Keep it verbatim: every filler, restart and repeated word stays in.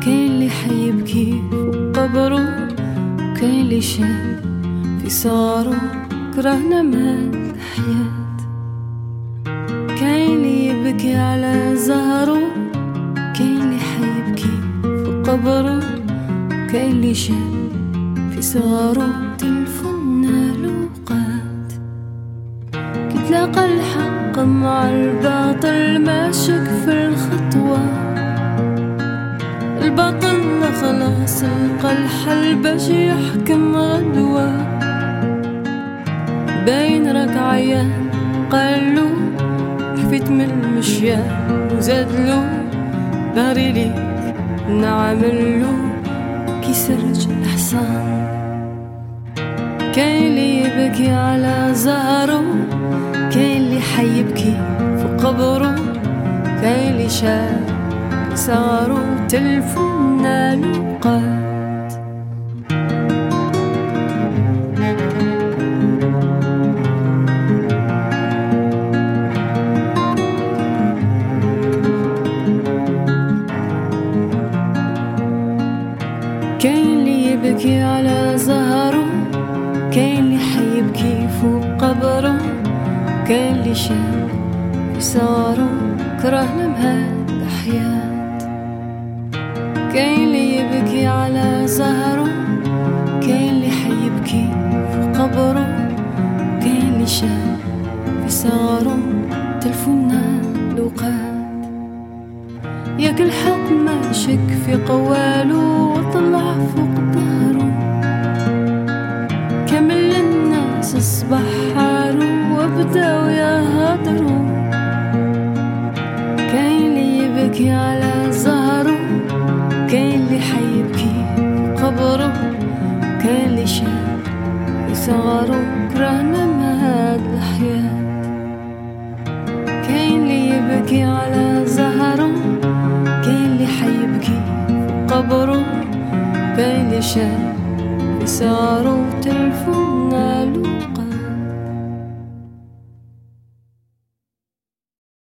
كاين اللي حيبكي فوق قبره، كاين اللي شاب في صغره كرهنا مات الحياة، كاين اللي يبكي على زهره، كاين اللي حيبكي فوق قبره، كاين اللي شاب في صغره تلفنا لوقات. كتلاقى الحق مع الباطل ماشك في الخطوة، الباطل خلاص لقى الحل باش يحكم غدوة. باين راك عيان قالو حفيت من المشيان وزادلو باري ليك نعملو كي سرج الحصان. كاين اللي يبكي على زهره، كاين اللي حيبكي في قبره، كاين اللي شاف صاروا تلفنا لوقات. كاين اللي يبكي على زهره، كاين اللي حيبكي فوق قبره، كاين اللي شاف في صغره كرهنا بهاد الحياة. كاين اللي يبكي على زهره، كاين اللي حيبكي في قبره، كاين اللي شاف في صغره تلفنا لوقات. ياك الحق ماشك في قواله وطلع فوق ظهره، كامل الناس اصبح حاله وبداو يهدروا. كاين اللي يبكي على زهره، كاين اللي حيبكي في قبره، كاين اللي شاف في صغره كرهنا مهاد الحياة. كاين اللي يبكي على زهره، كاين اللي حيبكي في قبره، كاين اللي شاف في صغره تلفون